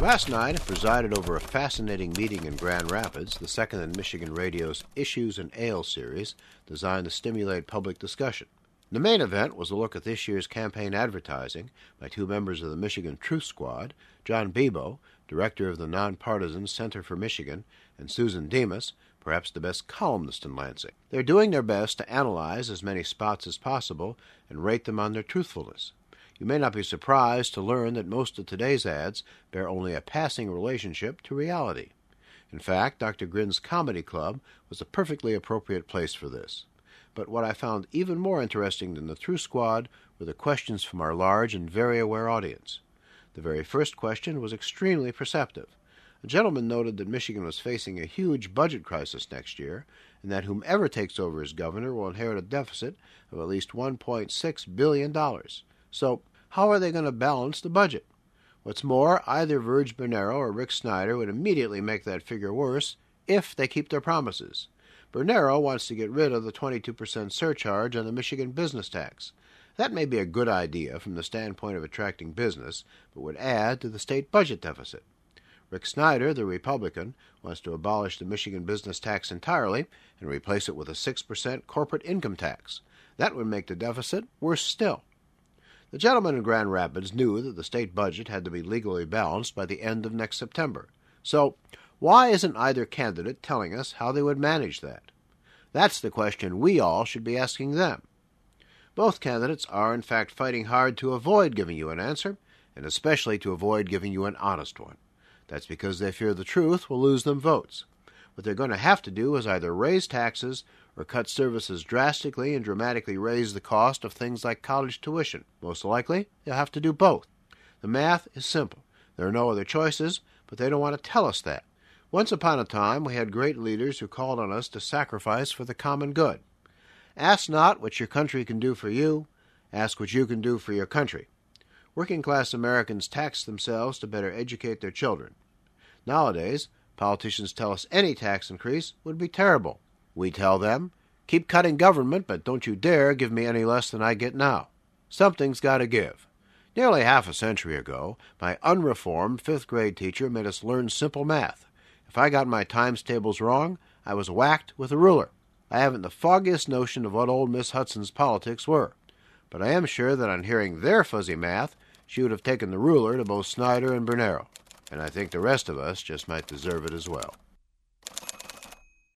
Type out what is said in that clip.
Last night, I presided over a fascinating meeting in Grand Rapids, the second in Michigan Radio's Issues and Ale series, designed to stimulate public discussion. The main event was a look at this year's campaign advertising by two members of the Michigan Truth Squad, John Bebo, director of the nonpartisan Center for Michigan, and Susan Demas, perhaps the best columnist in Lansing. They're doing their best to analyze as many spots as possible and rate them on their truthfulness. You may not be surprised to learn that most of today's ads bear only a passing relationship to reality. In fact, Dr. Grin's Comedy Club was a perfectly appropriate place for this. But what I found even more interesting than the Truth Squad were the questions from our large and very aware audience. The very first question was extremely perceptive. A gentleman noted that Michigan was facing a huge budget crisis next year, and that whomever takes over as governor will inherit a deficit of at least $1.6 billion. So, how are they going to balance the budget? What's more, either Virg Bernero or Rick Snyder would immediately make that figure worse if they keep their promises. Bernero wants to get rid of the 22% surcharge on the Michigan business tax. That may be a good idea from the standpoint of attracting business, but would add to the state budget deficit. Rick Snyder, the Republican, wants to abolish the Michigan business tax entirely and replace it with a 6% corporate income tax. That would make the deficit worse still. The gentleman in Grand Rapids knew that the state budget had to be legally balanced by the end of next September. So, why isn't either candidate telling us how they would manage that? That's the question we all should be asking them. Both candidates are, in fact, fighting hard to avoid giving you an answer, and especially to avoid giving you an honest one. That's because they fear the truth will lose them votes. What they're going to have to do is either raise taxes or cut services drastically and dramatically raise the cost of things like college tuition. Most likely, they'll have to do both. The math is simple. There are no other choices, but they don't want to tell us that. Once upon a time, we had great leaders who called on us to sacrifice for the common good. Ask not what your country can do for you. Ask what you can do for your country. Working-class Americans tax themselves to better educate their children. Nowadays, politicians tell us any tax increase would be terrible. We tell them, keep cutting government, but don't you dare give me any less than I get now. Something's got to give. Nearly half a century ago, my unreformed fifth-grade teacher made us learn simple math. If I got my times tables wrong, I was whacked with a ruler. I haven't the foggiest notion of what old Miss Hudson's politics were, but I am sure that on hearing their fuzzy math, she would have taken the ruler to both Snyder and Bernero, and I think the rest of us just might deserve it as well.